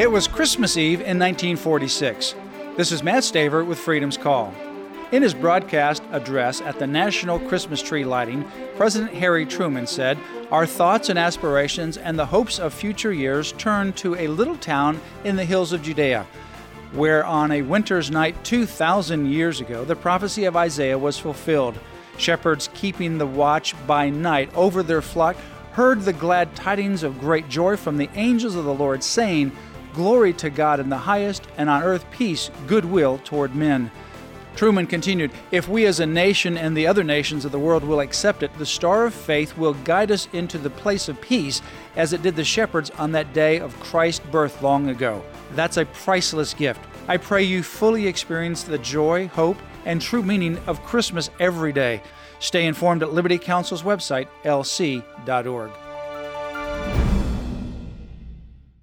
It was Christmas Eve in 1946. This is Matt Staver with Freedom's Call. In his broadcast address at the National Christmas Tree Lighting, President Harry Truman said, "Our thoughts and aspirations and the hopes of future years turn to a little town in the hills of Judea, where on a winter's night 2,000 years ago, the prophecy of Isaiah was fulfilled. Shepherds keeping the watch by night over their flock heard the glad tidings of great joy from the angels of the Lord, saying, 'Glory to God in the highest, and on earth peace, goodwill toward men.'" Truman continued, "If we as a nation and the other nations of the world will accept it, the star of faith will guide us into the place of peace as it did the shepherds on that day of Christ's birth long ago. That's a priceless gift. I pray you fully experience the joy, hope, and true meaning of Christmas every day. Stay informed at Liberty Counsel's website, lc.org.